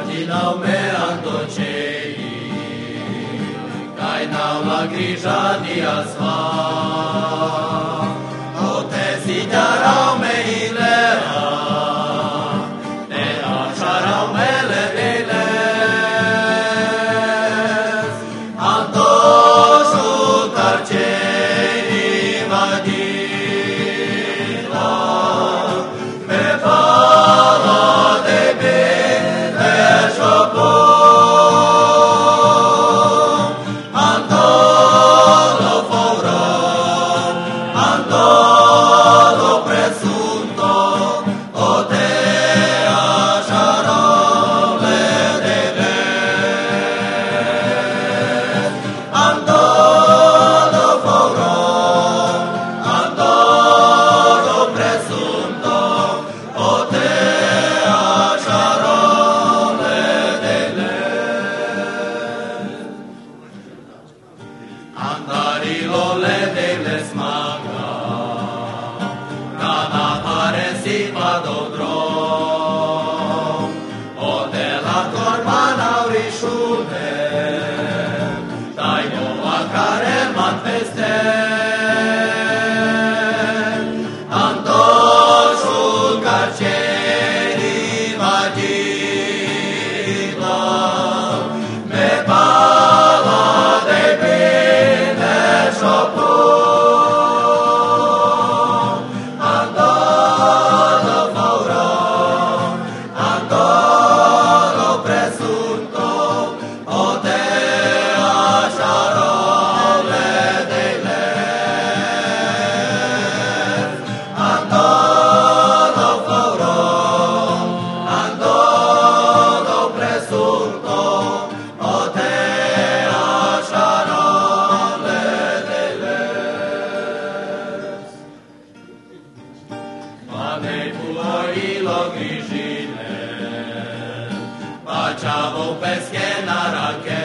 Dinau me antocei, kai nau la grija dia sva. O te si darau me ilera, te acharau mele deles. Antoșu tarcei vadila, pe pala de bine șopo. Antolo foro, antolo presunto, o te acharole deles. Antolo foro, antolo presunto, o te acharole deles. Andarillo le deles maga, cana pare si vado drom, o de la corban aurișule, dai noua care m-a peste. Antoșul carcerii vadila, me pala de bine șopo. Antolo foro, antolo presunto, o te acharole deles. Antolo foro, antolo presunto, o te acharole deles. Panei puoilo grijine, baciavo pe schiena rache.